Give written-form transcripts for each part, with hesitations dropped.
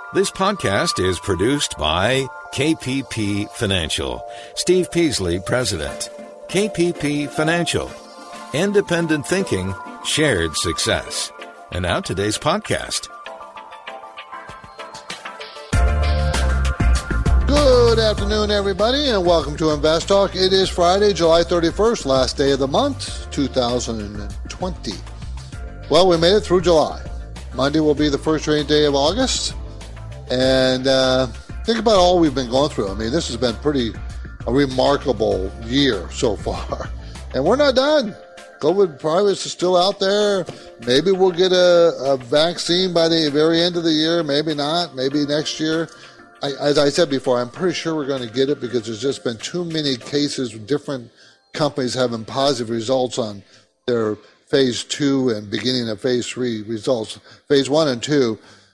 This podcast is produced by KPP Financial. Steve Peasley, President. KPP Financial. Independent thinking, shared success. And now today's podcast. Good afternoon, everybody, and welcome to Invest Talk. It is Friday, July 31st, last day of the month, 2020. Well, we made it through July. Monday will be the first trading day of August. And think about all we've been going through. I mean, this has been a remarkable year so far. And we're not done. COVID virus is still out there. Maybe we'll get a vaccine by the very end of the year. Maybe not. Maybe next year. As I said before, I'm pretty sure we're going to get it because there's just been too many cases with different companies having positive results on their phase 2 and beginning of phase 3 results. Phase 1 and 2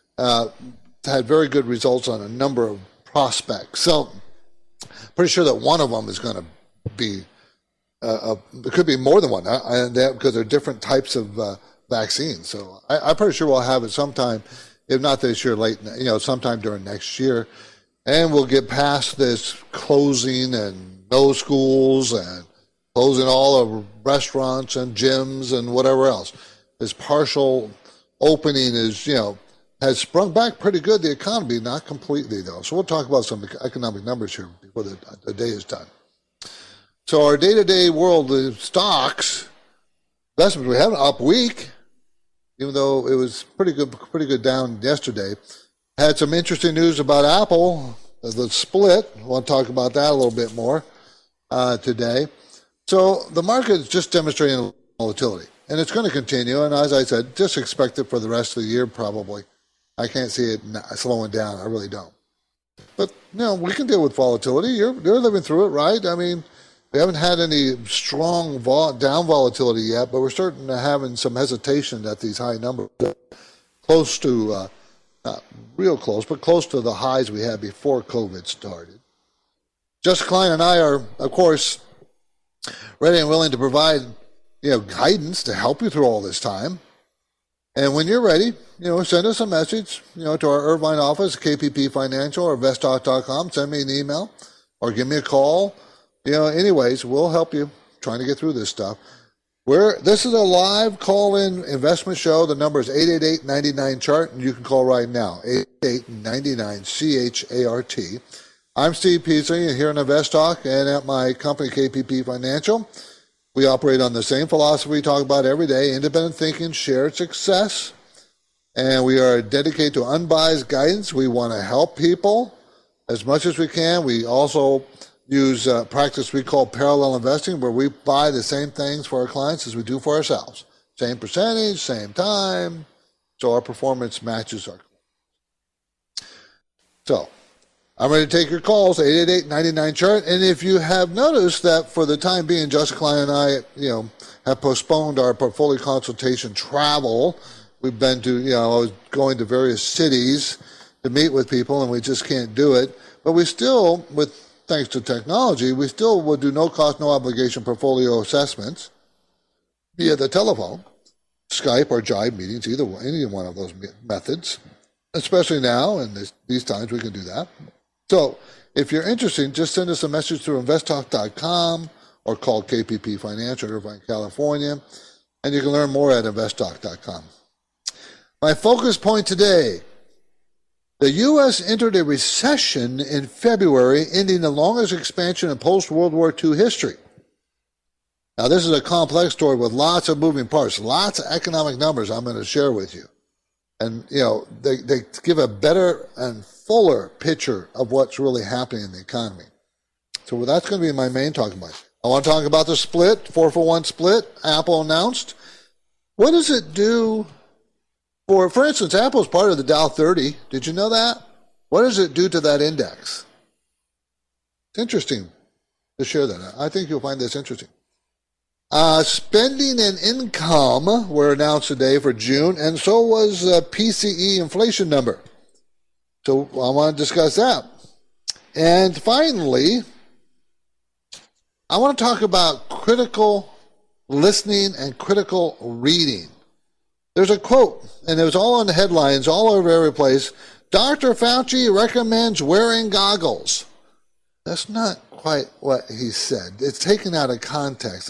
had very good results on a number of prospects. So pretty sure that one of them is going to be, it could be more than one because they're different types of vaccines. So I'm pretty sure we'll have it sometime, if not this year, sometime during next year. And we'll get past this closing and no schools and closing all of restaurants and gyms and whatever else. This partial opening is, has sprung back pretty good, the economy, not completely, though. So we'll talk about some economic numbers here before the day is done. So our day-to-day world, the stocks, investments, we had an up week, even though it was pretty good down yesterday. Had some interesting news about Apple, the split. I want to talk about that a little bit more today. So the market is just demonstrating volatility, and it's going to continue. And as I said, just expect it for the rest of the year probably. I can't see it slowing down. I really don't. But, we can deal with volatility. You're living through it, right? I mean, we haven't had any strong down volatility yet, but we're starting to having some hesitation at these high numbers. Close to, not real close, but close to the highs we had before COVID started. Jessica Klein and I are, of course, ready and willing to provide, guidance to help you through all this time. And when you're ready, send us a message, to our Irvine office, KPP Financial or investtalk.com. Send me an email or give me a call. Anyways, we'll help you trying to get through this stuff. This is a live call-in investment show. The number is 888-99-CHART, and you can call right now, 888-99-CHART. I'm Steve Peasley here in Invest Talk and at my company, KPP Financial. We operate on the same philosophy we talk about every day, independent thinking, shared success. And we are dedicated to unbiased guidance. We want to help people as much as we can. We also use practice we call parallel investing, where we buy the same things for our clients as we do for ourselves. Same percentage, same time, so our performance matches our clients. So I'm ready to take your calls, 888-99-CHART. And if you have noticed that for the time being, Jessica Klein and I, have postponed our portfolio consultation travel. We've been to, going to various cities to meet with people, and we just can't do it. But we still, thanks to technology, we still will do no cost, no obligation portfolio assessments via the telephone, Skype or Jive meetings, any one of those methods. Especially now, and these times, we can do that. So if you're interested, just send us a message through investtalk.com or call KPP Financial, Irvine, California, and you can learn more at investtalk.com. My focus point today, the U.S. entered a recession in February, ending the longest expansion in post-World War II history. Now, this is a complex story with lots of moving parts, lots of economic numbers I'm going to share with you. And, they give a better and fuller picture of what's really happening in the economy. So that's going to be my main talking point. I want to talk about the split, 4-for-1 split Apple announced. What does it do for instance, Apple is part of the Dow 30. Did you know that? What does it do to that index? It's interesting to share that. I think you'll find this interesting. Spending and income were announced today for June, and so was PCE inflation number. So I want to discuss that. And finally, I want to talk about critical listening and critical reading. There's a quote, and it was all on the headlines all over every place. Dr. Fauci recommends wearing goggles. That's not quite what he said. It's taken out of context.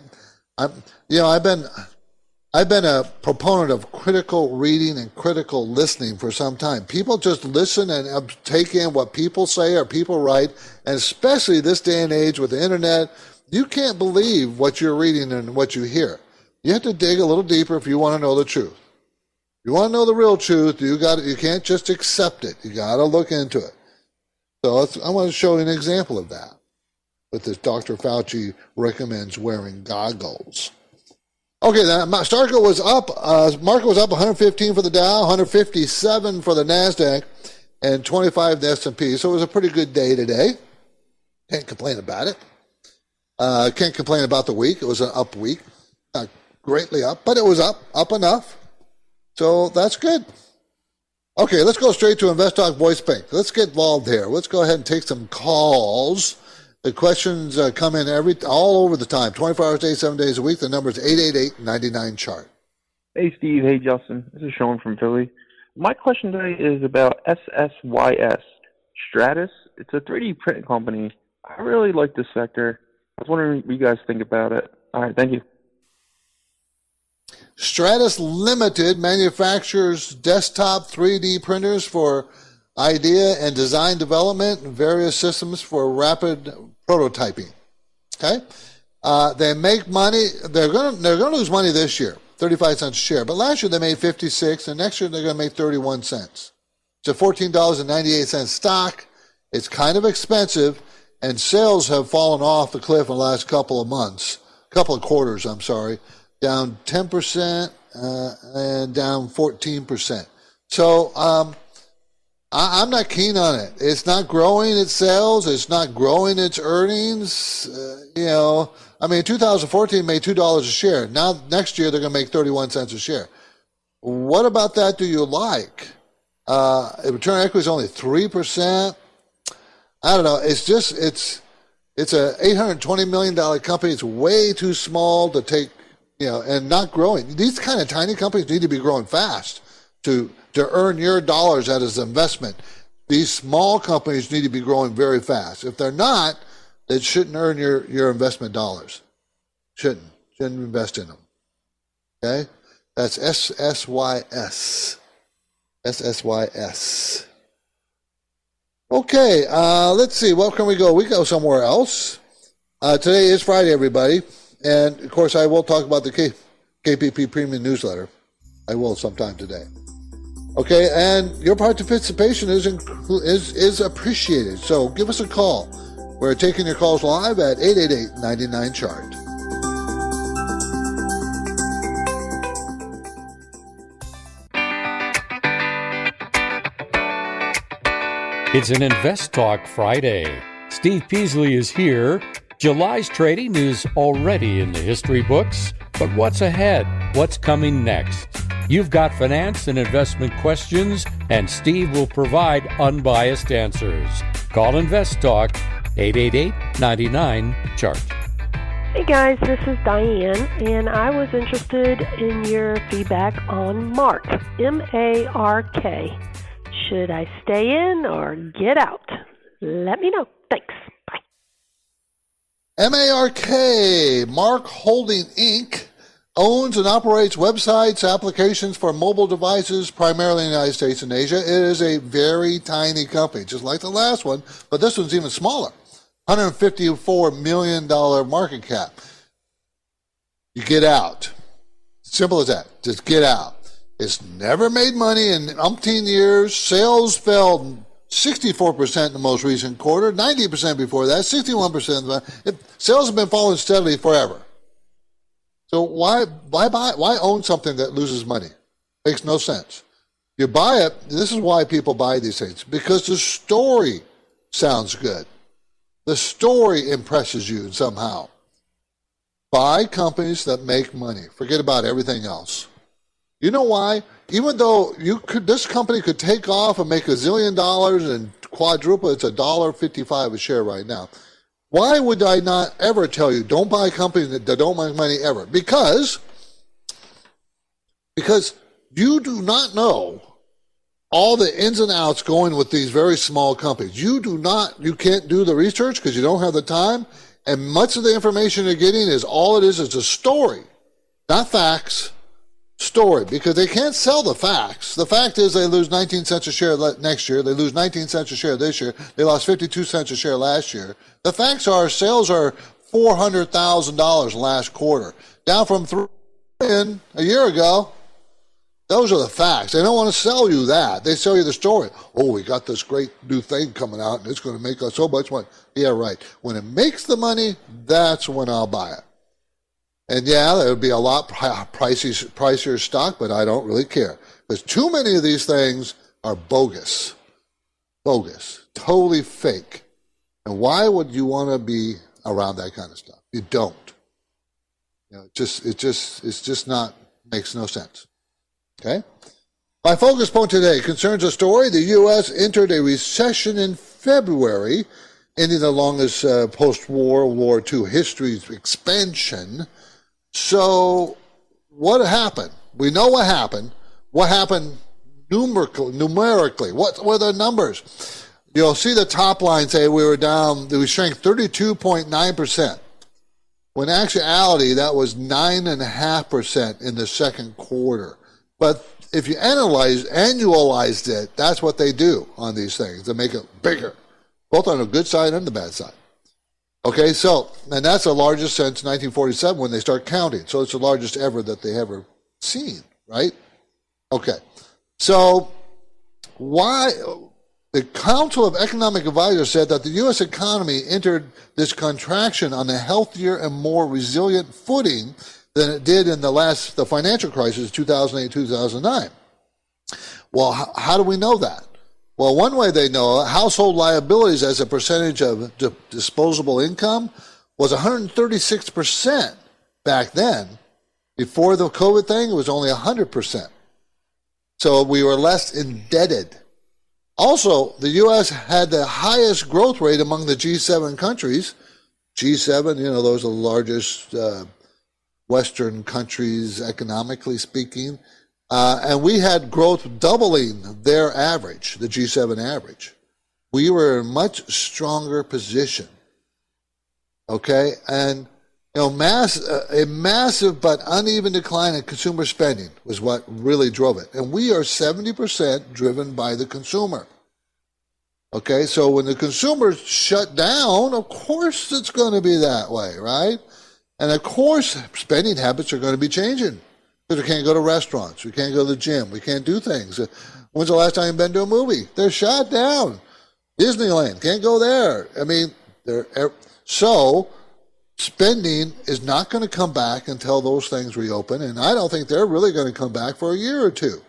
I've been a proponent of critical reading and critical listening for some time. People just listen and take in what people say or people write, and especially this day and age with the internet, you can't believe what you're reading and what you hear. You have to dig a little deeper if you want to know the truth. If you want to know the real truth, you can't just accept it. You got to look into it. So I want to show you an example of that with this Dr. Fauci recommends wearing goggles. Okay, the market was up 115 for the Dow, 157 for the NASDAQ, and 25 the S&P. So it was a pretty good day today. Can't complain about it. Can't complain about the week. It was an up week. Not greatly up, but it was up enough. So that's good. Okay, let's go straight to InvestTalk Voice Bank. Let's get involved here. Let's go ahead and take some calls. The questions come in all over the time, 24 hours a day, 7 days a week. The number is 888-99-CHART. Hey, Steve. Hey, Justin. This is Sean from Philly. My question today is about SSYS, Stratus. It's a 3D print company. I really like this sector. I was wondering what you guys think about it. All right, thank you. Stratus Limited manufactures desktop 3D printers for idea and design development and various systems for rapid prototyping. Okay, they make money. They're going to lose money this year, 35 cents a share. But last year they made 56, and next year they're going to make 31 cents. It's a $14.98 stock. It's kind of expensive, and sales have fallen off the cliff in the last couple of quarters. I'm sorry. Down 10% and down 14%. So I'm not keen on it. It's not growing its sales. It's not growing its earnings. In 2014 made $2 a share. Now next year they're going to make 31 cents a share. What about that do you like? Return on equity is only 3%. I don't know. It's a $820 million company. It's way too small to take. And not growing. These kind of tiny companies need to be growing fast to earn your dollars as an investment. These small companies need to be growing very fast. If they're not, they shouldn't earn your investment dollars. Shouldn't invest in them. Okay? That's SSYS. SSYS. Okay, let's see. Where can we go? We go somewhere else. Today is Friday, everybody. And, of course, I will talk about the KPP Premium Newsletter. I will sometime today. Okay, and your participation is appreciated. So give us a call. We're taking your calls live at 888-99-CHART. It's an Invest Talk Friday. Steve Peasley is here. July's trading is already in the history books, but what's ahead? What's coming next? You've got finance and investment questions, and Steve will provide unbiased answers. Call Invest Talk, 888-99-CHART. Hey guys, this is Diane, and I was interested in your feedback on Mark, M-A-R-K. Should I stay in or get out? Let me know. Thanks. MARK, Mark Holding Inc., owns and operates websites, applications for mobile devices, primarily in the United States and Asia. It is a very tiny company, just like the last one, but this one's even smaller. $154 million market cap. You get out. Simple as that. Just get out. It's never made money in umpteen years. Sales fell 64% in the most recent quarter, 90% before that, 61%. Sales have been falling steadily forever. So why own something that loses money? Makes no sense. You buy it. This is why people buy these things, because the story sounds good. The story impresses you somehow. Buy companies that make money. Forget about everything else. You know why? Even though this company could take off and make $1 zillion and quadruple, it's $1.55 a share right now. Why would I not ever tell you, don't buy companies that don't make money ever? Because you do not know all the ins and outs going with these very small companies. You can't do the research because you don't have the time. And much of the information you're getting is a story, not facts, story, because they can't sell the facts. The fact is they lose 19 cents a share next year. They lose 19 cents a share this year. They lost 52 cents a share last year. The facts are sales are $400,000 last quarter, down from $3 million a year ago. Those are the facts. They don't want to sell you that. They sell you the story. Oh, we got this great new thing coming out, and it's going to make us so much money. Yeah, right. When it makes the money, that's when I'll buy it. And yeah, there would be a lot pricier stock, but I don't really care. Because too many of these things are bogus. Bogus. Totally fake. And why would you want to be around that kind of stuff? You don't. It just not, makes no sense. Okay? My focus point today concerns a story. The U.S. entered a recession in February, ending the longest post-World War II history's expansion. So what happened? We know what happened. What happened numerically? What were the numbers? You'll see the top line say we shrank 32.9%. When in actuality, that was 9.5% in the second quarter. But if you annualized it, that's what they do on these things. They make it bigger, both on the good side and the bad side. Okay, and that's the largest since 1947 when they start counting. So it's the largest ever that they ever seen, right? Okay, so why? The Council of Economic Advisors said that the U.S. economy entered this contraction on a healthier and more resilient footing than it did in the financial crisis, 2008-2009. Well, how do we know that? Well, one way they know, household liabilities as a percentage of disposable income was 136% back then. Before the COVID thing, it was only 100%. So we were less indebted. Also, the U.S. had the highest growth rate among the G7 countries. G7, those are the largest Western countries, economically speaking. And we had growth doubling their average, the G7 average. We were in a much stronger position. Okay? And, a massive but uneven decline in consumer spending was what really drove it. And we are 70% driven by the consumer. Okay? So when the consumer shut down, of course it's going to be that way, right? And of course, spending habits are going to be changing because we can't go to restaurants, we can't go to the gym, we can't do things. When's the last time you've been to a movie? They're shut down. Disneyland, can't go there. So spending is not going to come back until those things reopen, and I don't think they're really going to come back for a year or two.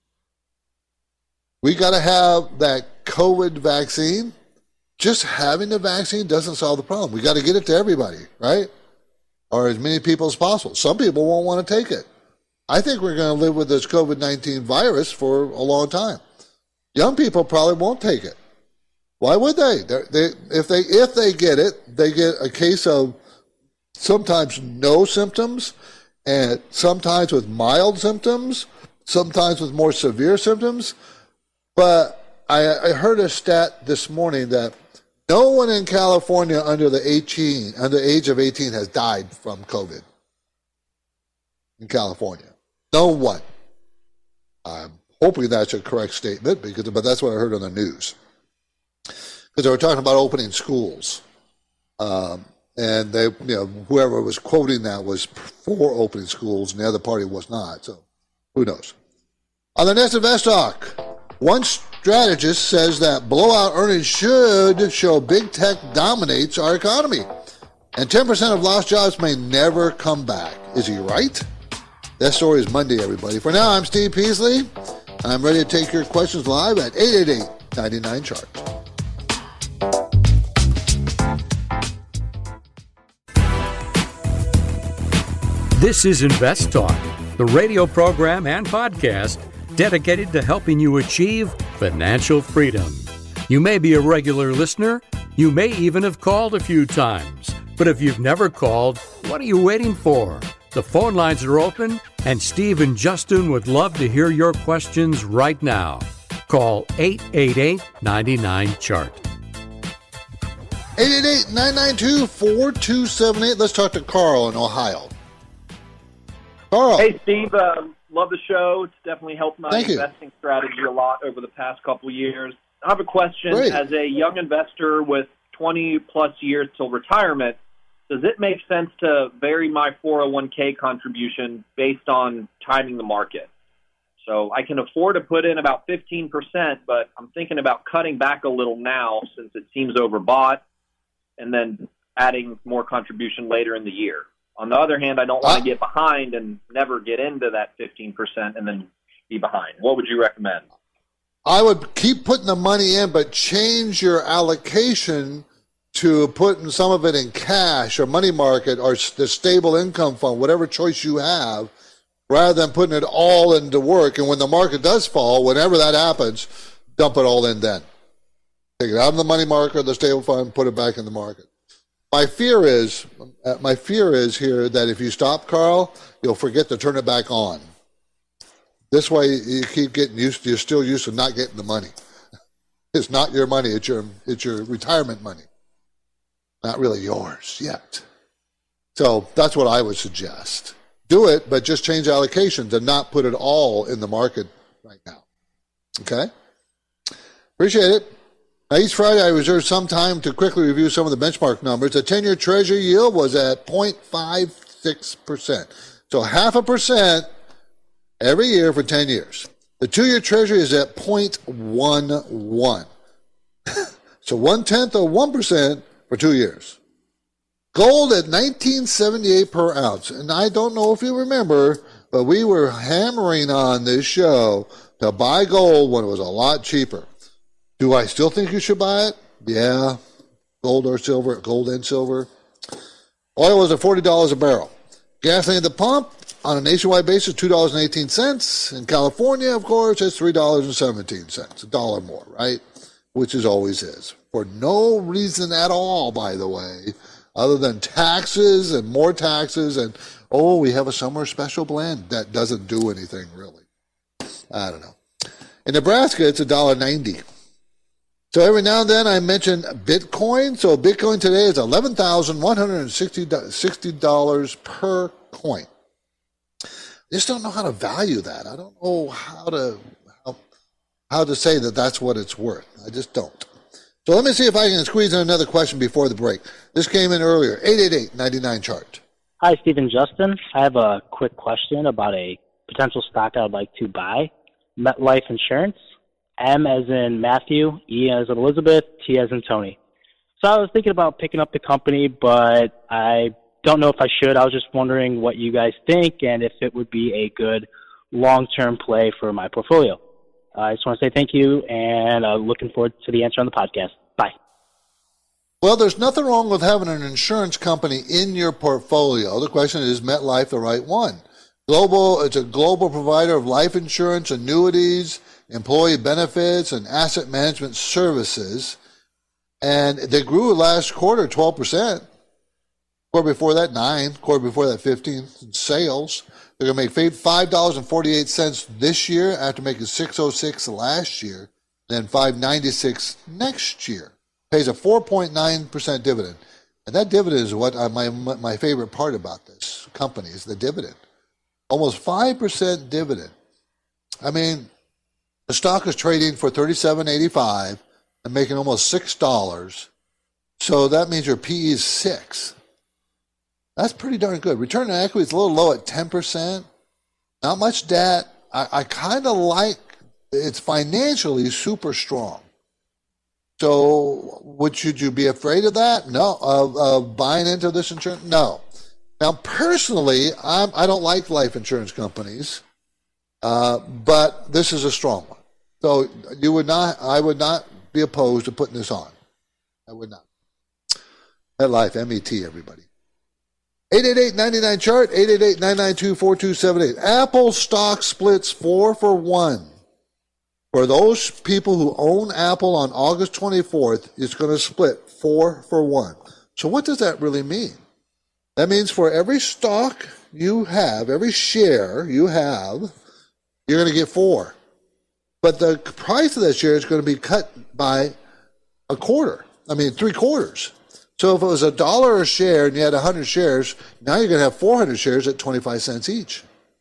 We got to have that COVID vaccine. Just having the vaccine doesn't solve the problem. We got to get it to everybody, right? Or as many people as possible. Some people won't want to take it. I think we're going to live with this COVID-19 virus for a long time. Young people probably won't take it. Why would they? If they get it, they get a case of sometimes no symptoms, and sometimes with mild symptoms, sometimes with more severe symptoms. But I heard a stat this morning that no one in California under the age of 18 has died from COVID in California. No one. I'm hoping that's a correct statement, but that's what I heard on the news. Because they were talking about opening schools, and they, whoever was quoting that was for opening schools, and the other party was not. So, who knows? On the next Invest Talk, one strategist says that blowout earnings should show big tech dominates our economy, and 10% of lost jobs may never come back. Is he right? That story is Monday, everybody. For now, I'm Steve Peasley, and I'm ready to take your questions live at 888-99-CHART. This is Invest Talk, the radio program and podcast dedicated to helping you achieve financial freedom. You may be a regular listener. You may even have called a few times. But if you've never called, what are you waiting for? The phone lines are open, and Steve and Justin would love to hear your questions right now. Call 888-99-CHART. 888-992-4278. Let's talk to Carl in Ohio. Carl. Hey, Steve. Love the show. It's definitely helped my Thank you. investing strategy a lot over the past couple years. I have a question. Great. As a young investor with 20-plus years till retirement, does it make sense to vary my 401k contribution based on timing the market? So I can afford to put in about 15%, but I'm thinking about cutting back a little now since it seems overbought, and then adding more contribution later in the year. On the other hand, I don't want to get behind and never get into that 15% and then be behind. What would you recommend? I would keep putting the money in, but change your allocation to putting some of it in cash or money market or the stable income fund, whatever choice you have, rather than putting it all into work. And when the market does fall, whenever that happens, dump it all in then. Take it out of the money market or the stable fund, put it back in the market. My fear is here that if you stop, Carl, you'll forget to turn it back on. This way, you keep getting you're still used to not getting the money. It's not your money; it's your retirement money. Not really yours yet. So that's what I would suggest. Do it, but just change allocations and not put it all in the market right now. Okay? Appreciate it. Now, each Friday, I reserve some time to quickly review some of the benchmark numbers. The 10-year Treasury yield was at 0.56%. So 0.5% every year for 10 years. The 2-year Treasury is at 0.11. So 0.1% of 1% for 2 years. Gold at $19.78 per ounce. And I don't know if you remember, but we were hammering on this show to buy gold when it was a lot cheaper. Do I still think you should buy it? Yeah. Gold or silver, gold and silver. Oil was at $40 a barrel. Gasoline at the pump on a nationwide basis, $2.18. In California, of course, it's $3.17. A dollar more, right? Which is always is. For no reason at all, by the way, other than taxes and more taxes and, we have a summer special blend. That doesn't do anything, really. I don't know. In Nebraska, it's $1.90. So every now and then I mention Bitcoin. So Bitcoin today is $11,160 per coin. I just don't know how to value that. I don't know how to say that that's what it's worth. I just don't. So let me see if I can squeeze in another question before the break. This came in earlier, 888-99-CHART. Hi, Steve and Justin. I have a quick question about a potential stock I would like to buy, MetLife Insurance. M as in Matthew, E as in Elizabeth, T as in Tony. So I was thinking about picking up the company, but I don't know if I should. I was just wondering what you guys think and if it would be a good long-term play for my portfolio. I just want to say thank you, and looking forward to the answer on the podcast. Bye. Well, there's nothing wrong with having an insurance company in your portfolio. The question is MetLife the right one? It's a global provider of life insurance, annuities, employee benefits, and asset management services. And they grew last quarter 12%. Quarter before that, 9%. Quarter before that, 15% in sales. They're going to make $5.48 this year after making $6.06 last year, then $5.96 next year. Pays a 4.9% dividend. And that dividend is what my favorite part about this company is the dividend. Almost 5% dividend. I mean, the stock is trading for $37.85 and making almost $6. So that means your PE is 6. That's pretty darn good. Return on equity is a little low at 10%. Not much debt. I kind of like it's financially super strong. So should you be afraid of that? No. Of buying into this insurance? No. Now, personally, I don't like life insurance companies, but this is a strong one. So I would not be opposed to putting this on. I would not. MetLife, M-E-T, everybody. 888-99-CHART, 888-992-4278. Apple stock splits 4-for-1. For those people who own Apple on August 24th, it's going to split 4-for-1. So what does that really mean? That means for every stock you have, every share you have, you're going to get 4. but the price of that share is going to be cut by three-quarters. So if it was $1 a share and you had 100 shares, now you're going to have 400 shares at 25 cents each.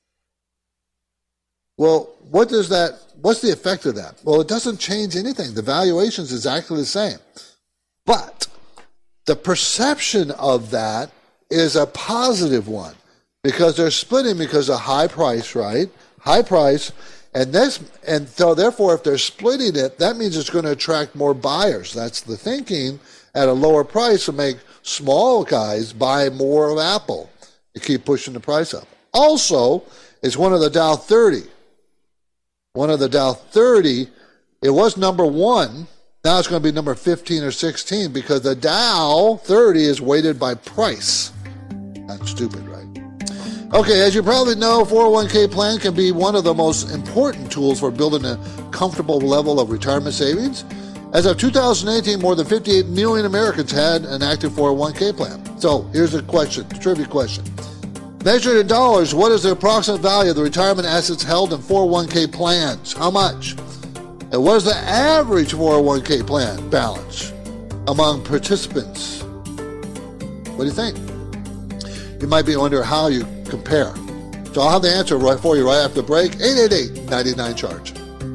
Well, what's the effect of that? Well, it doesn't change anything. The valuation is exactly the same. But the perception of that is a positive one because they're splitting because of high price, right? High price. And so therefore, if they're splitting it, that means it's going to attract more buyers. That's the thinking at a lower price to make small guys buy more of Apple. You keep pushing the price up. Also, it's one of the Dow 30. One of the Dow 30, it was number 1. Now it's going to be number 15 or 16 because the Dow 30 is weighted by price. That's stupid, right? Okay, as you probably know, 401k plan can be one of the most important tools for building a comfortable level of retirement savings. As of 2018, more than 58 million Americans had an active 401k plan. So here's a question, a trivia question. Measured in dollars, what is the approximate value of the retirement assets held in 401k plans? How much? And what is the average 401k plan balance among participants? What do you think? You might be wondering how you compare. So I'll have the answer right for you right after the break. 888-99-CHARGE.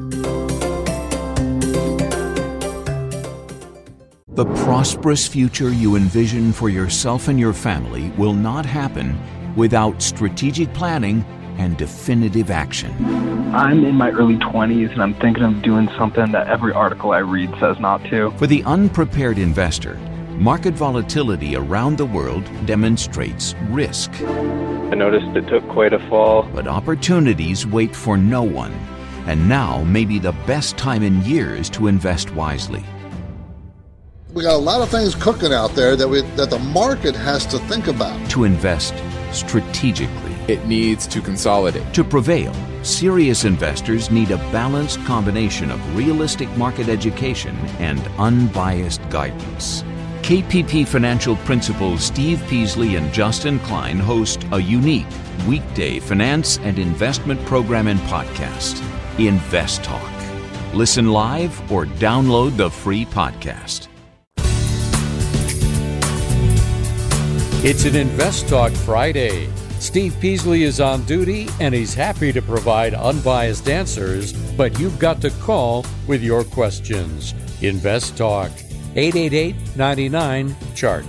The prosperous future you envision for yourself and your family will not happen without strategic planning and definitive action. I'm in my early 20s and I'm thinking of doing something that every article I read says not to. For the unprepared investor, market volatility around the world demonstrates risk. I noticed it took quite a fall. But opportunities wait for no one, and now may be the best time in years to invest wisely. We got a lot of things cooking out there that the market has to think about. To invest strategically. It needs to consolidate. To prevail, serious investors need a balanced combination of realistic market education and unbiased guidance. KPP Financial Principals Steve Peasley and Justin Klein host a unique weekday finance and investment program and podcast, Invest Talk. Listen live or download the free podcast. It's an Invest Talk Friday. Steve Peasley is on duty and he's happy to provide unbiased answers, but you've got to call with your questions. Invest Talk, 888-99-CHART.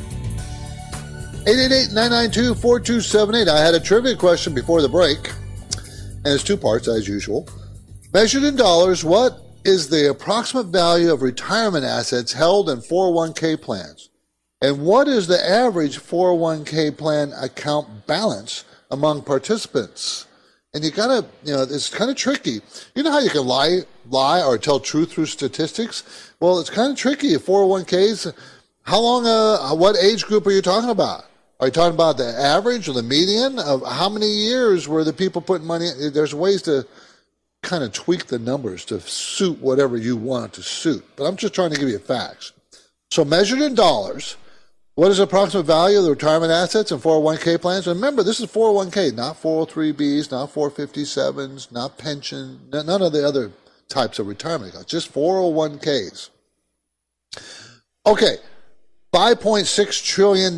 888-992-4278. I had a trivia question before the break, and it's two parts as usual. Measured in dollars, what is the approximate value of retirement assets held in 401k plans? And what is the average 401k plan account balance among participants? And you gotta, it's kind of tricky. You know how you can lie or tell truth through statistics? Well, it's kind of tricky. 401ks, how long, what age group are you talking about? Are you talking about the average or the median of how many years were the people putting money in? There's ways to kind of tweak the numbers to suit whatever you want it to suit. But I'm just trying to give you facts. So measured in dollars, what is the approximate value of the retirement assets in 401k plans? Remember, this is 401k, not 403bs, not 457s, not pension, none of the other types of retirement accounts, just 401ks. Okay, $5.6 trillion.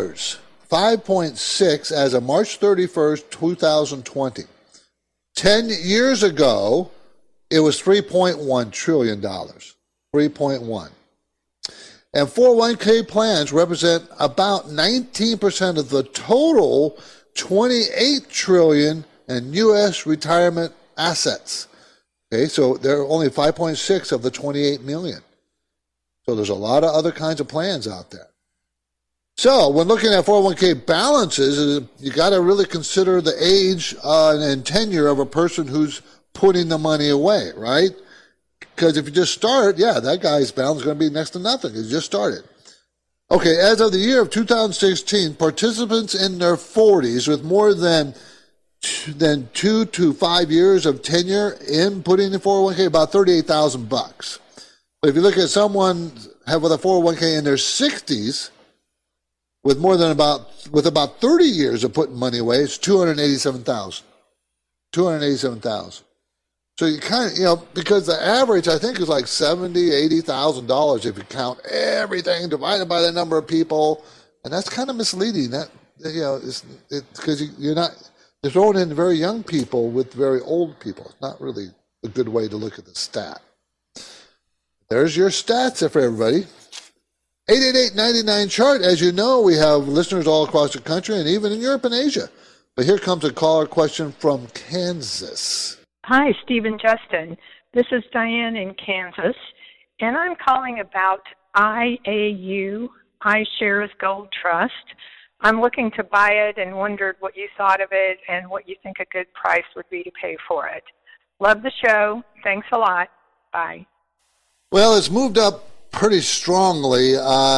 5.6 as of March 31st, 2020. 10 years ago, it was $3.1 trillion. 3.1. And 401k plans represent about 19% of the total $28 trillion in U.S. retirement assets. Okay, so they're only 5.6 of the 28 million. So there's a lot of other kinds of plans out there. So when looking at 401k balances, you got to really consider the age and tenure of a person who's putting the money away, right? Because if you just start, that guy's balance is going to be next to nothing. He just started. Okay, as of the year of 2016, participants in their 40s with more than 2 to 5 years of tenure in putting in 401k, about $38,000. But if you look at someone with a 401k in their 60s, with about 30 years of putting money away, it's $287,000. $287,000. So you kind of, because the average, I think, is like $70,000, $80,000 if you count everything divided by the number of people. And that's kind of misleading. That, it's because you're throwing in very young people with very old people. It's not really a good way to look at the stat. There's your stats for everybody. 888-99-CHART. As you know, we have listeners all across the country and even in Europe and Asia. But here comes a caller question from Kansas. Hi, Steve and Justin. This is Diane in Kansas, and I'm calling about IAU, iShares Gold Trust. I'm looking to buy it and wondered what you thought of it and what you think a good price would be to pay for it. Love the show. Thanks a lot. Bye. Well, it's moved up pretty strongly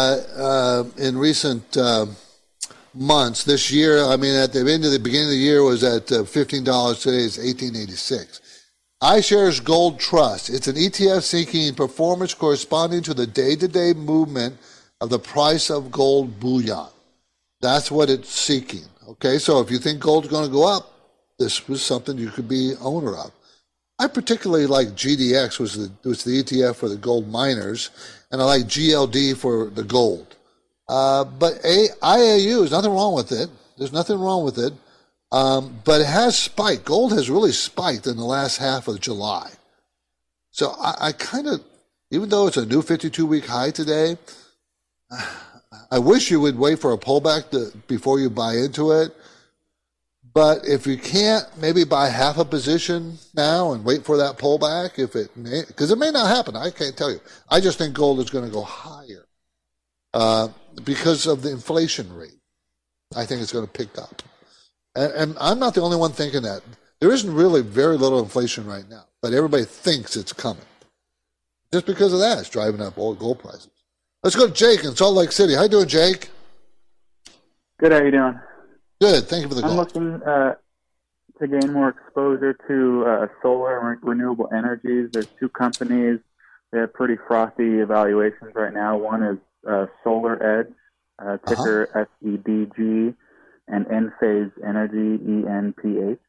in recent months. This year, at the beginning of the year was at $15. Today is $18.86. iShares Gold Trust. It's an ETF seeking performance corresponding to the day-to-day movement of the price of gold bullion. That's what it's seeking. Okay, so if you think gold's going to go up, this was something you could be owner of. I particularly like GDX, was the ETF for the gold miners, and I like GLD for the gold. But IAU, there's nothing wrong with it. There's nothing wrong with it. But it has spiked. Gold has really spiked in the last half of July. So I kind of, even though it's a new 52-week high today, I wish you would wait for a pullback before you buy into it. But if you can't, maybe buy half a position now and wait for that pullback, because it may not happen. I can't tell you. I just think gold is going to go higher because of the inflation rate. I think it's going to pick up. And I'm not the only one thinking that. There isn't really very little inflation right now, but everybody thinks it's coming. Just because of that, it's driving up all gold prices. Let's go to Jake in Salt Lake City. How you doing, Jake? Good. How you doing? Good. Thank you for the call. I'm looking to gain more exposure to solar and renewable energies. There's two companies. They have pretty frothy evaluations right now. One is Solar Edge, ticker SEDG, and Enphase Energy, ENPH.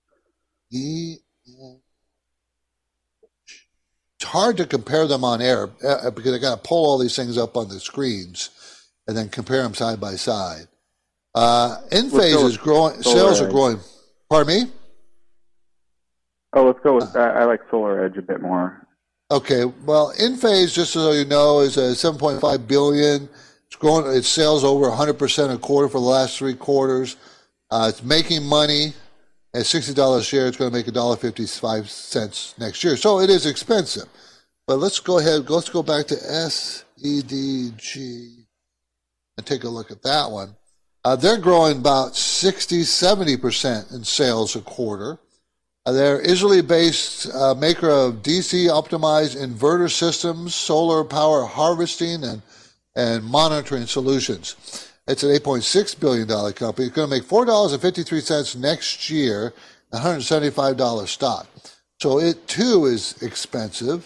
It's hard to compare them on air because I got to pull all these things up on the screens and then compare them side by side. Enphase is growing. Sales are growing. Pardon me? Oh, let's go with that. I like Solar Edge a bit more. Okay. Well, Enphase, just so you know, is $7.5 billion. It's growing. Its sales over 100% a quarter for the last 3 quarters. It's making money. At $60 a share, it's going to make $1.55 next year. So it is expensive. But let's go ahead. Let's go back to SEDG and take a look at that one. They're growing about 60-70% in sales a quarter. They're Israeli-based maker of DC-optimized inverter systems, solar power harvesting, and monitoring solutions. It's an $8.6 billion company. It's going to make $4.53 next year, $175 stock. So it, too, is expensive.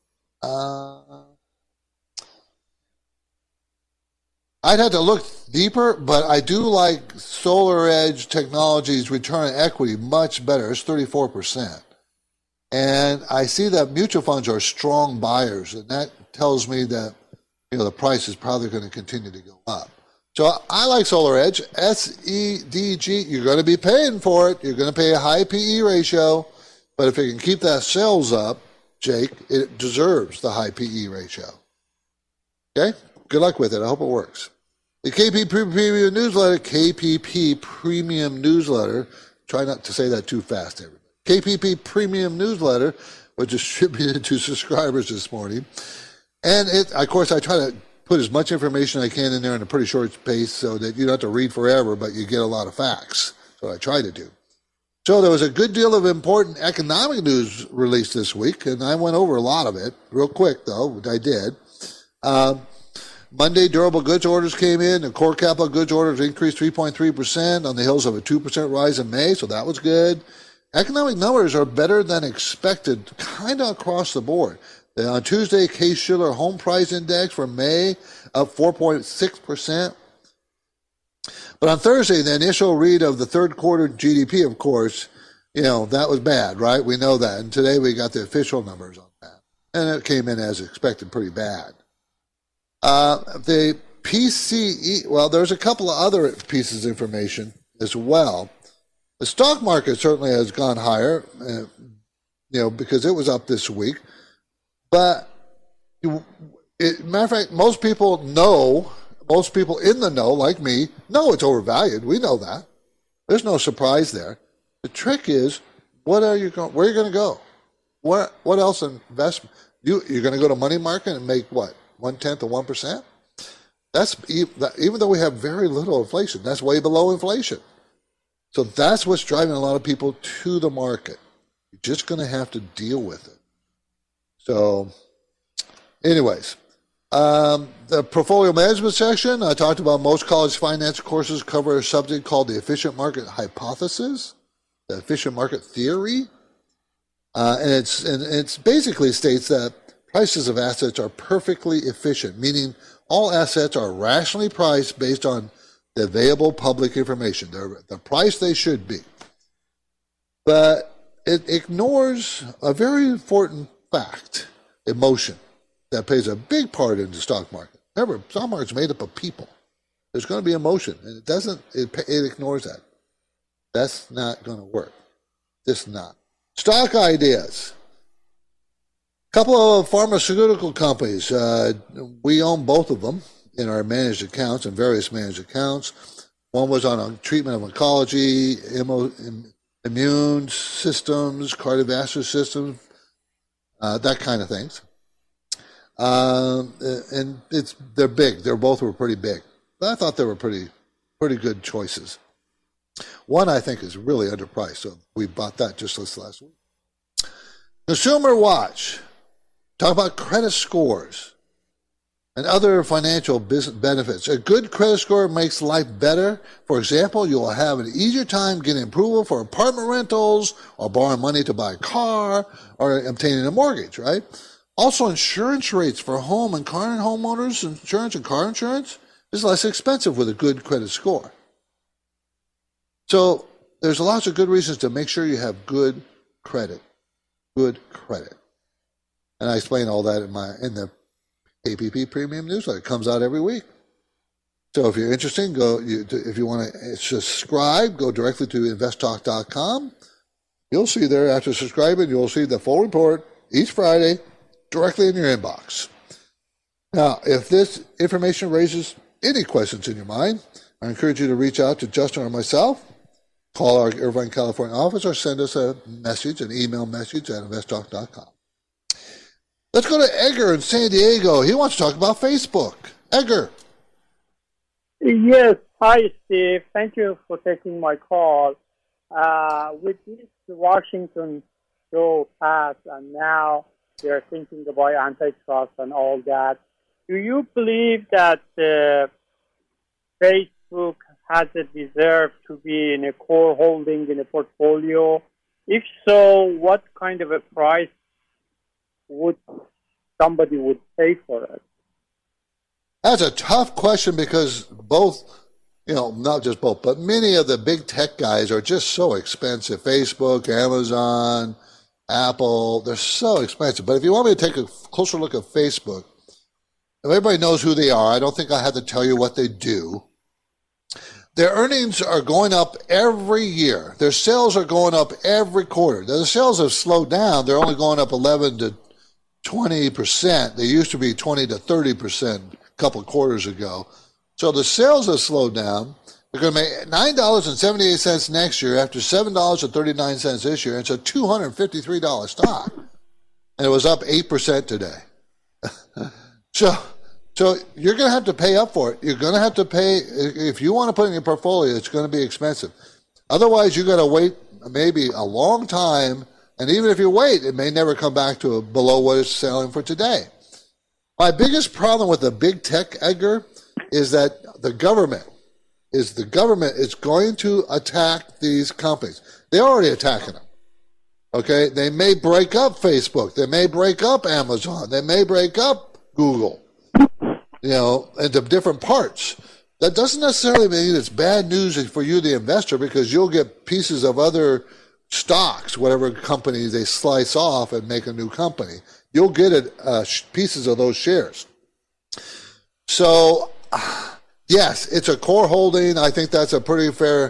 I'd have to look deeper, but I do like Solar Edge Technologies' return on equity much better. It's 34%. And I see that mutual funds are strong buyers, and that tells me that the price is probably going to continue to go up. So I like Solar Edge. SEDG, you're going to be paying for it. You're going to pay a high PE ratio. But if it can keep that sales up, Jake, it deserves the high PE ratio. Okay? Good luck with it. I hope it works. The KPP Premium Newsletter, try not to say that too fast, everybody. KPP Premium Newsletter was distributed to subscribers this morning. And of course, I try to put as much information I can in there in a pretty short space so that you don't have to read forever, but you get a lot of facts. So I try to do. So there was a good deal of important economic news released this week, and I went over a lot of it real quick, though. I did. Monday, durable goods orders came in. The core capital goods orders increased 3.3% on the heels of a 2% rise in May, so that was good. Economic numbers are better than expected, kind of across the board. On Tuesday, Case-Shiller Home Price Index for May up 4.6%. But on Thursday, the initial read of the third quarter GDP, of course, that was bad, right? We know that. And today we got the official numbers on that. And it came in as expected, pretty bad. The PCE, well, there's a couple of other pieces of information as well. The stock market certainly has gone higher, because it was up this week. But, matter of fact, most people in the know, like me, know it's overvalued. We know that. There's no surprise there. The trick is, where are you going to go? What else investment? You're going to go to money market and make what, 1/10 of 1%? That's even though we have very little inflation, that's way below inflation. So that's what's driving a lot of people to the market. You're just going to have to deal with it. So, anyways, the portfolio management section, I talked about most college finance courses cover a subject called the efficient market hypothesis, the efficient market theory. And it's basically states that prices of assets are perfectly efficient, meaning all assets are rationally priced based on the available public information. They're the price they should be. But it ignores a very important fact, emotion, that plays a big part in the stock market. Remember, stock market's made up of people. There's going to be emotion, and it ignores that. That's not going to work. Just not. Stock ideas. A couple of pharmaceutical companies. We own both of them in our managed accounts and various managed accounts. One was on a treatment of oncology, immune systems, cardiovascular systems, that kind of things. And they're big. They both were pretty big. But I thought they were pretty good choices. One, I think, is really underpriced, so we bought that just this last week. Consumer Watch. Talk about credit scores and other financial business benefits. A good credit score makes life better. For example, you will have an easier time getting approval for apartment rentals or borrowing money to buy a car or obtaining a mortgage, right? Also, insurance rates for home and car and homeowners insurance and car insurance is less expensive with a good credit score. So there's lots of good reasons to make sure you have good credit. Good credit. And I explain all that in the KPP Premium Newsletter. It comes out every week. So if you're interested, if you want to subscribe, go directly to investtalk.com. You'll see there, after subscribing, you'll see the full report each Friday directly in your inbox. Now, if this information raises any questions in your mind, I encourage you to reach out to Justin or myself. Call our Irvine, California office or send us an email message at investtalk.com. Let's go to Edgar in San Diego. He wants to talk about Facebook. Edgar. Yes. Hi, Steve. Thank you for taking my call. With this Washington show passed and now they're thinking about antitrust and all that, do you believe that Facebook has a deserve to be in a core holding in a portfolio? If so, what kind of a price would somebody pay for it? That's a tough question because both, not just both, but many of the big tech guys are just so expensive. Facebook, Amazon, Apple, they're so expensive. But if you want me to take a closer look at Facebook, everybody knows who they are. I don't think I have to tell you what they do. Their earnings are going up every year. Their sales are going up every quarter. The sales have slowed down. They're only going up 11 to 20%. They used to be 20 to 30% a couple of quarters ago. So the sales have slowed down. They're going to make $9.78 next year after $7.39 this year. It's a $253 stock. And it was up 8% today. So you're going to have to pay up for it. You're going to have to pay. If you want to put it in your portfolio, it's going to be expensive. Otherwise, you've got to wait maybe a long time. And even if you wait, it may never come back to below what it's selling for today. My biggest problem with the big tech, Edgar, is that the government is going to attack these companies. They're already attacking them. Okay? They may break up Facebook. They may break up Amazon. They may break up Google. Into different parts. That doesn't necessarily mean it's bad news for you, the investor, because you'll get pieces of other stocks, whatever company they slice off and make a new company. You'll get pieces of those shares. So, yes, it's a core holding. I think that's a pretty fair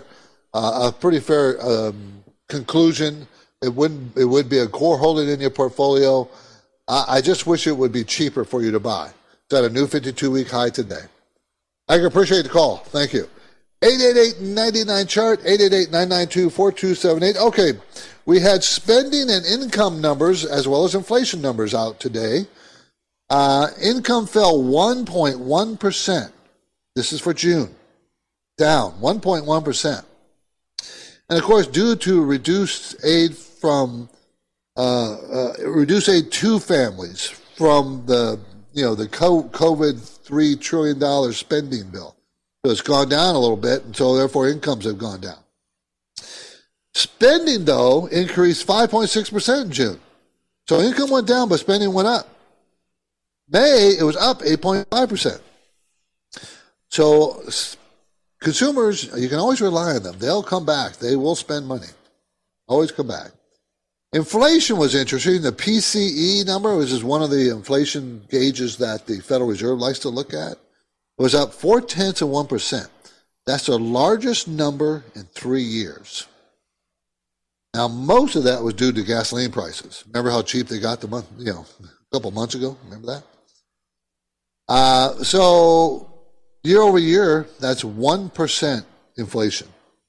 conclusion. It would be a core holding in your portfolio. I just wish it would be cheaper for you to buy. It's at a new 52-week high today. I can appreciate the call. Thank you. 888-99-CHART, 888-992-4278. Okay, we had spending and income numbers as well as inflation numbers out today. Income fell 1.1%. This is for June. Down 1.1%. And, of course, due to reduced aid to families from the COVID $3 trillion spending bill. So it's gone down a little bit, and so therefore incomes have gone down. Spending, though, increased 5.6% in June. So income went down, but spending went up. May, it was up 8.5%. So consumers, you can always rely on them. They'll come back. They will spend money. Always come back. Inflation was interesting. The PCE number, which is one of the inflation gauges that the Federal Reserve likes to look at, was up 0.4%. That's the largest number in 3 years. Now, most of that was due to gasoline prices. Remember how cheap they got a couple months ago? Remember that? So year over year, that's 1% inflation.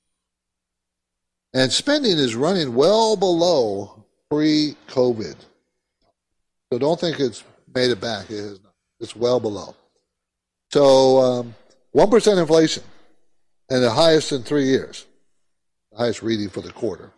And spending is running well below pre-COVID. So don't think it's made it back. It is not. It's well below. So 1% inflation, and the highest in 3 years, the highest reading for the quarter.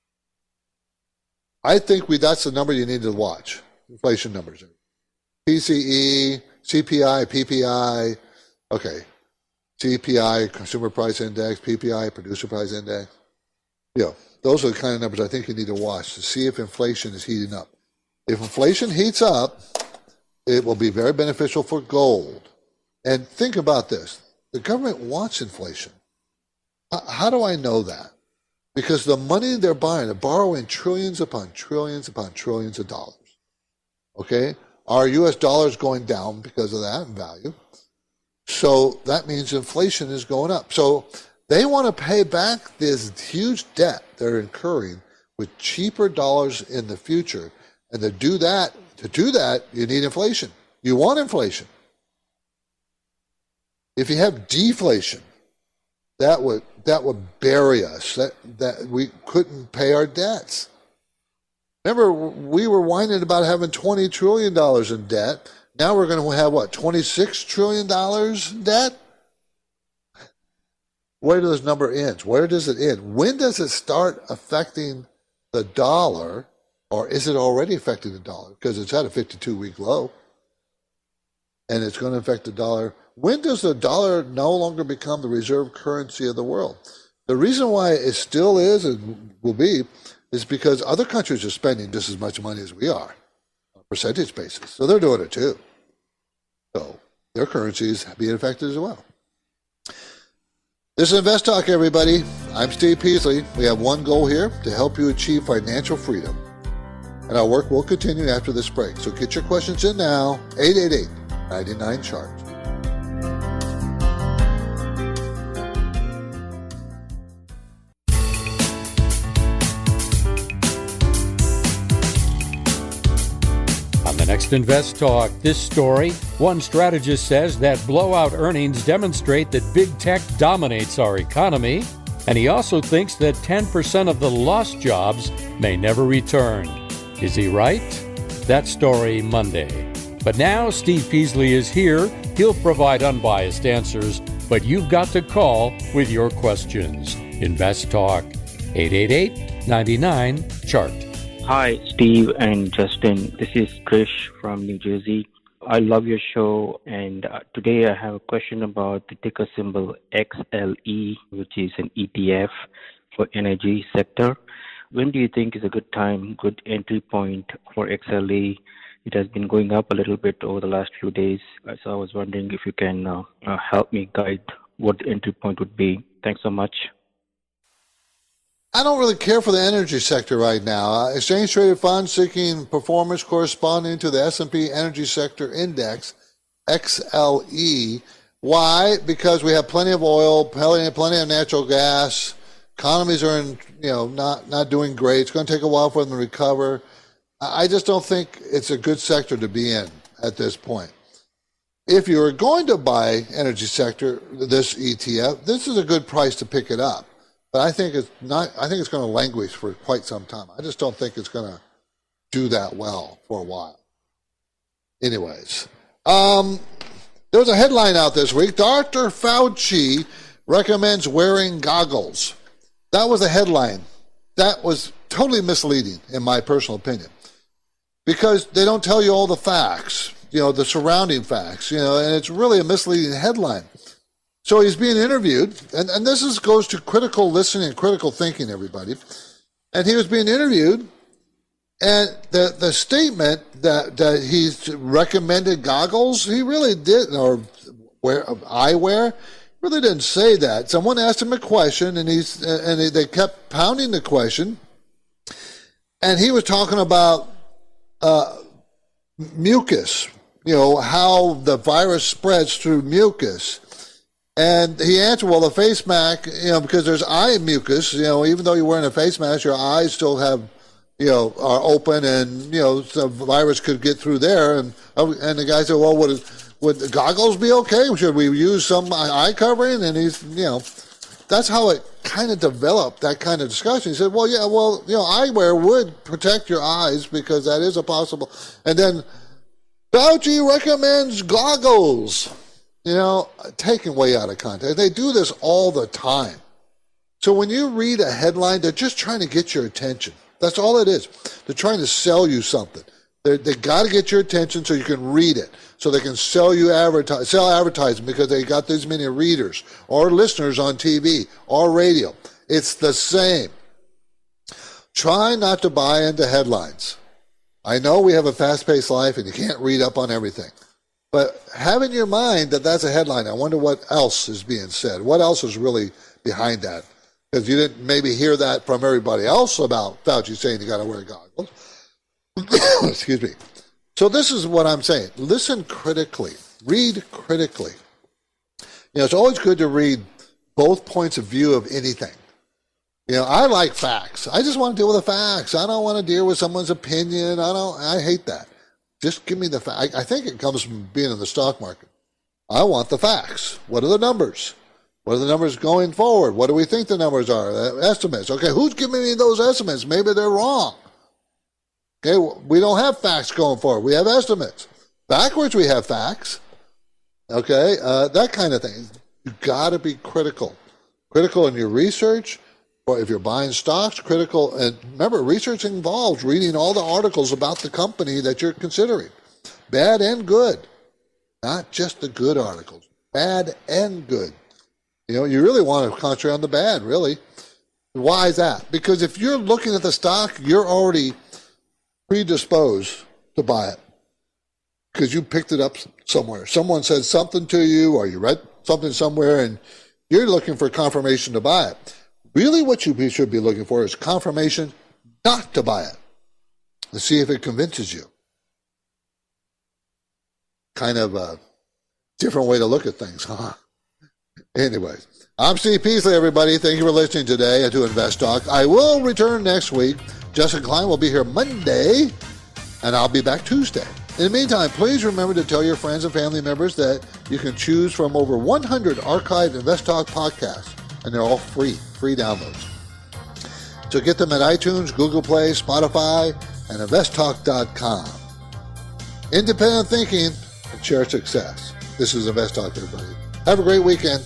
I think that's the number you need to watch, inflation numbers. PCE, CPI, PPI, okay, CPI, Consumer Price Index, PPI, Producer Price Index. Those are the kind of numbers I think you need to watch to see if inflation is heating up. If inflation heats up, it will be very beneficial for gold. And think about this. The government wants inflation. How do I know that? Because the money they're buying, they're borrowing trillions upon trillions upon trillions of dollars. Okay? Our U.S. dollar is going down because of that in value. So that means inflation is going up. So they want to pay back this huge debt they're incurring with cheaper dollars in the future. And to do that, you need inflation. You want inflation. If you have deflation, that would bury us. That we couldn't pay our debts. Remember, we were whining about having $20 trillion in debt. Now we're going to have, $26 trillion in debt? Where does this number end? Where does it end? When does it start affecting the dollar, or is it already affecting the dollar? Because it's at a 52-week low, and it's going to affect the dollar. When does the dollar no longer become the reserve currency of the world? The reason why it still is and will be is because other countries are spending just as much money as we are on a percentage basis. So they're doing it too. So their currency is being affected as well. This is Invest Talk, everybody. I'm Steve Peasley. We have one goal here, to help you achieve financial freedom. And our work will continue after this break. So get your questions in now, 888-99-CHART. Next Invest Talk, this story, one strategist says that blowout earnings demonstrate that big tech dominates our economy, and he also thinks that 10% of the lost jobs may never return. Is he right? That story Monday. But now Steve Peasley is here. He'll provide unbiased answers, but you've got to call with your questions. Invest Talk, 888-99-CHART. Hi, Steve and Justin. This is Krish from New Jersey. I love your show, and today I have a question about the ticker symbol XLE, which is an ETF for energy sector. When do you think is a good time, good entry point for XLE? It has been going up a little bit over the last few days, so I was wondering if you can help me guide what the entry point would be. Thanks so much. I don't really care for the energy sector right now. Exchange-traded funds seeking performance corresponding to the S&P Energy Sector Index, XLE. Why? Because we have plenty of oil, plenty of natural gas. Economies are not doing great. It's going to take a while for them to recover. I just don't think it's a good sector to be in at this point. If you're going to buy energy sector, this ETF, this is a good price to pick it up. But I think it's not. I think it's going to languish for quite some time. I just don't think it's going to do that well for a while. Anyways, there was a headline out this week. Dr. Fauci recommends wearing goggles. That was a headline. That was totally misleading, in my personal opinion, because they don't tell you all the facts, the surrounding facts, and it's really a misleading headline. So he's being interviewed, and this goes to critical listening and critical thinking, everybody. And he was being interviewed, and the statement that he's recommended goggles, he really didn't, or eyewear, really didn't say that. Someone asked him a question, and they kept pounding the question, and he was talking about mucus, how the virus spreads through mucus. And he answered, well, the face mask, because there's eye mucus, even though you're wearing a face mask, your eyes still have, are open, and, the virus could get through there. And the guy said, well, would the goggles be okay? Should we use some eye covering? And he's, that's how it kind of developed, that kind of discussion. He said, well, eyewear would protect your eyes because that is a possible. And then Fauci recommends goggles. Taken way out of context. They do this all the time. So when you read a headline, they're just trying to get your attention. That's all it is. They're trying to sell you something. They got to get your attention so you can read it, so they can sell advertising because they got this many readers or listeners on TV or radio. It's the same. Try not to buy into headlines. I know we have a fast-paced life and you can't read up on everything. But have in your mind that that's a headline. I wonder what else is being said. What else is really behind that? Because you didn't maybe hear that from everybody else about Fauci saying you got to wear goggles. Excuse me. So this is what I'm saying. Listen critically. Read critically. It's always good to read both points of view of anything. I like facts. I just want to deal with the facts. I don't want to deal with someone's opinion. I hate that. Just give me the facts. I think it comes from being in the stock market. I want the facts. What are the numbers? What are the numbers going forward? What do we think the numbers are? Estimates. Okay, who's giving me those estimates? Maybe they're wrong. Okay, we don't have facts going forward. We have estimates. Backwards, we have facts. Okay, that kind of thing. You got to be critical. Critical in your research. Or if you're buying stocks, critical. And remember, research involves reading all the articles about the company that you're considering. Bad and good. Not just the good articles. Bad and good. You really want to concentrate on the bad, really. Why is that? Because if you're looking at the stock, you're already predisposed to buy it. Because you picked it up somewhere. Someone said something to you, or you read something somewhere, and you're looking for confirmation to buy it. Really what you should be looking for is confirmation not to buy it. To see if it convinces you. Kind of a different way to look at things, huh? Anyways, I'm Steve Peasley, everybody. Thank you for listening today to Invest Talk. I will return next week. Justin Klein will be here Monday, and I'll be back Tuesday. In the meantime, please remember to tell your friends and family members that you can choose from over 100 archived Invest Talk podcasts, and they're all free downloads. So get them at iTunes, Google Play, Spotify, and investtalk.com. Independent thinking and share success. This is Invest Talk, everybody. Have a great weekend.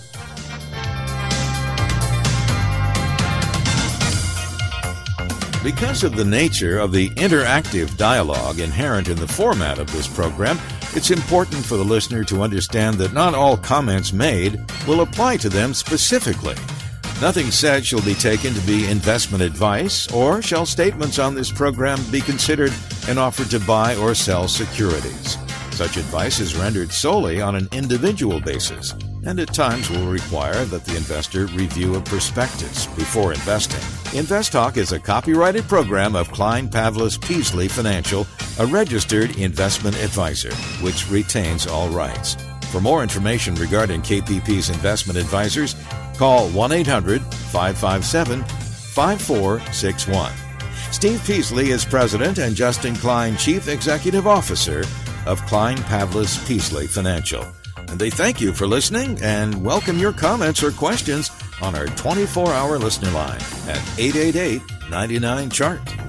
Because of the nature of the interactive dialogue inherent in the format of this program, it's important for the listener to understand that not all comments made will apply to them specifically. Nothing said shall be taken to be investment advice, or shall statements on this program be considered an offer to buy or sell securities. Such advice is rendered solely on an individual basis. and at times will require that the investor review a prospectus before investing. InvestTalk is a copyrighted program of Klein Pavlis Peasley Financial, a registered investment advisor, which retains all rights. For more information regarding KPP's investment advisors, call 1-800-557-5461. Steve Peasley is President and Justin Klein, Chief Executive Officer of Klein Pavlis Peasley Financial. And they thank you for listening and welcome your comments or questions on our 24-hour listener line at 888-99-CHART.